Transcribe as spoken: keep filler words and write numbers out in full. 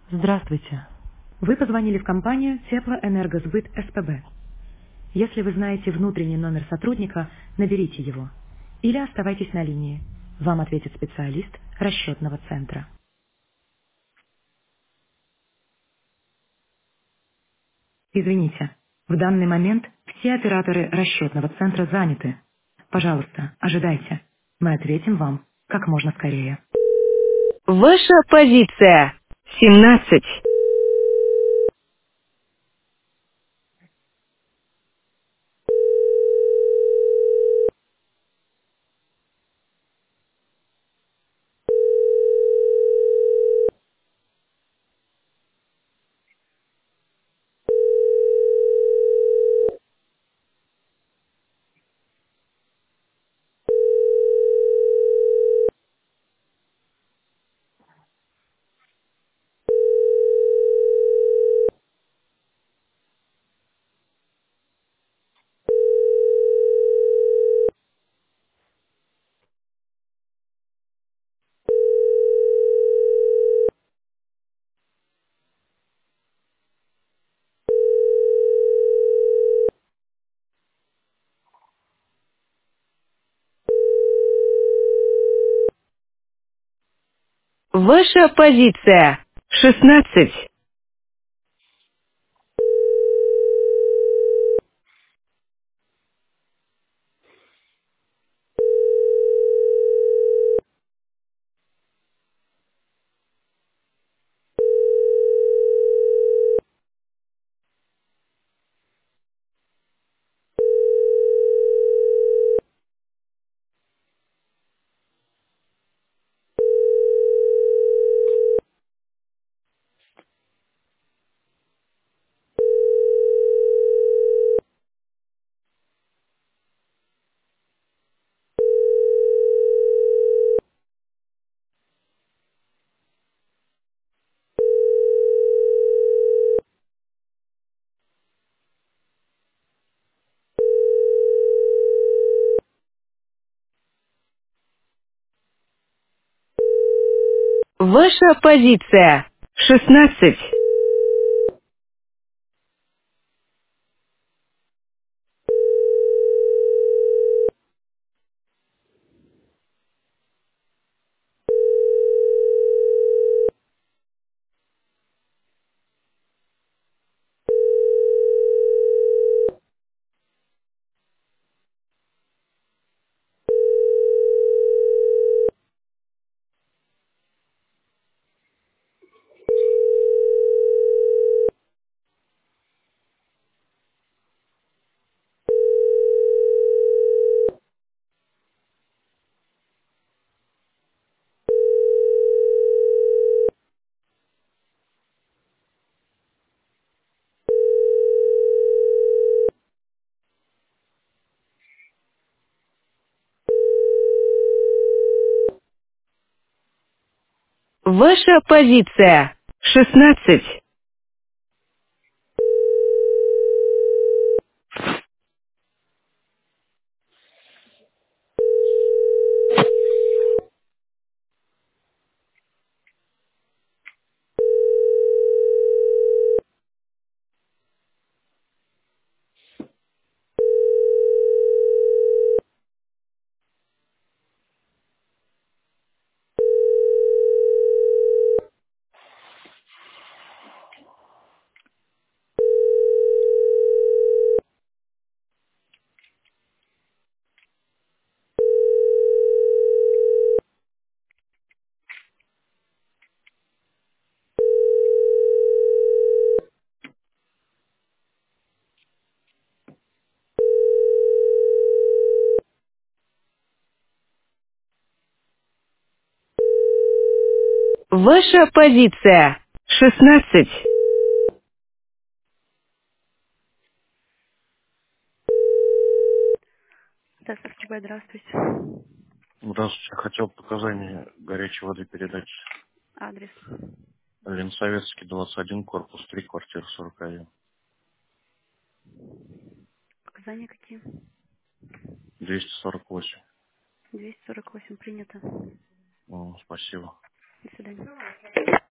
Здравствуйте. Вы позвонили в компанию Теплоэнергосбыт СПБ. Если вы знаете внутренний номер сотрудника, наберите его. Или оставайтесь на линии. Вам ответит специалист расчетного центра. Извините, в данный момент все операторы расчетного центра заняты. Пожалуйста, ожидайте. Мы ответим вам как можно скорее. Ваша позиция семнадцать. Ваша позиция шестнадцать. Ваша позиция шестнадцать. Ваша позиция шестнадцать. Ваша позиция шестнадцать. Да, Сарчибай, здравствуйте. Здравствуйте. Хотел показания горячей воды передать. Адрес. Ленсоветский, двадцать один, корпус три, квартира сорок один. Показания какие? двести сорок восемь. двести сорок восемь принято. М, Спасибо. До свидания.